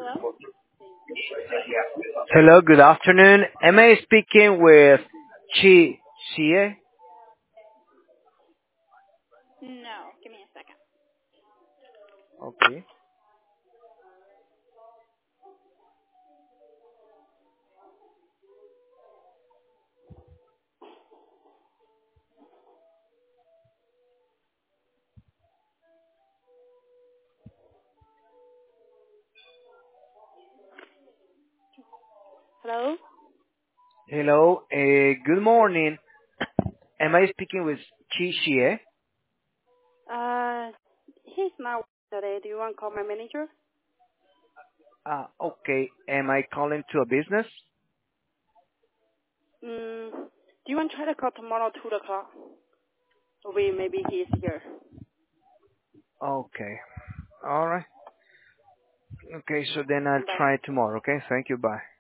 Hello, good afternoon. Am I speaking with Chi Xie? No, give me a second. Okay. Hello? Hello, good morning. Am I speaking with Chi Xie? He's not today. Do you want to call my manager? Okay. Am I calling to a business? Do you want to try to call tomorrow 2 o'clock? Or maybe he's here. Okay. All right. Okay, so then I'll Bye. try tomorrow. Okay, thank you. Bye.